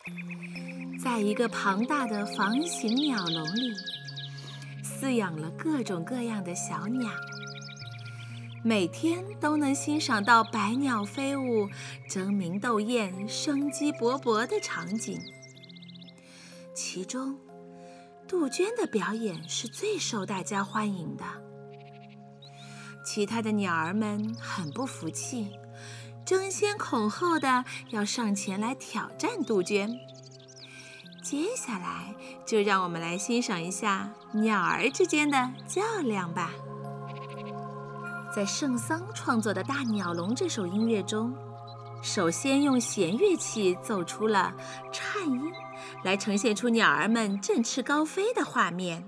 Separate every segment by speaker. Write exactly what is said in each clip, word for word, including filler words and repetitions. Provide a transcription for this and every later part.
Speaker 1: 在一个庞大的房形鸟笼里，饲养了各种各样的小鸟，每天都能欣赏到百鸟飞舞、争鸣斗艳、生机勃勃的场景。其中，杜鹃的表演是最受大家欢迎的。其他的鸟儿们很不服气，争先恐后的要上前来挑战杜鹃。接下来，就让我们来欣赏一下鸟儿之间的较量吧。在圣桑创作的大鸟笼这首音乐中，首先用弦乐器奏出了颤音，来呈现出鸟儿们振翅高飞的画面。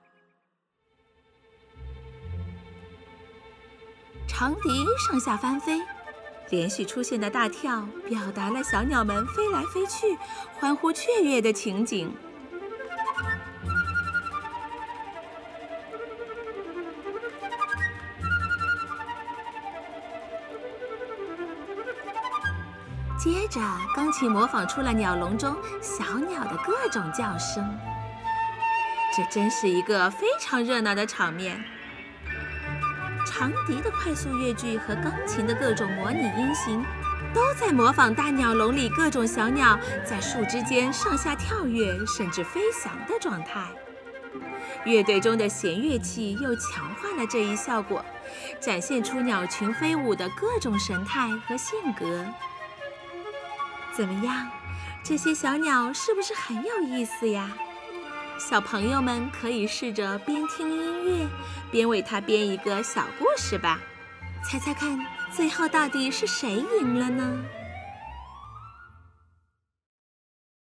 Speaker 1: 长笛上下翻飞，连续出现的大跳表达了小鸟们飞来飞去、欢呼雀跃的情景。接着，钢琴模仿出了鸟笼中小鸟的各种叫声，这真是一个非常热闹的场面。长笛的快速乐句和钢琴的各种模拟音型，都在模仿大鸟笼里各种小鸟在树枝间上下跳跃，甚至飞翔的状态。乐队中的弦乐器又强化了这一效果，展现出鸟群飞舞的各种神态和性格。怎么样，这些小鸟是不是很有意思呀？小朋友们可以试着边听音乐，边为它编一个小故事吧。猜猜看，最后到底是谁赢了呢？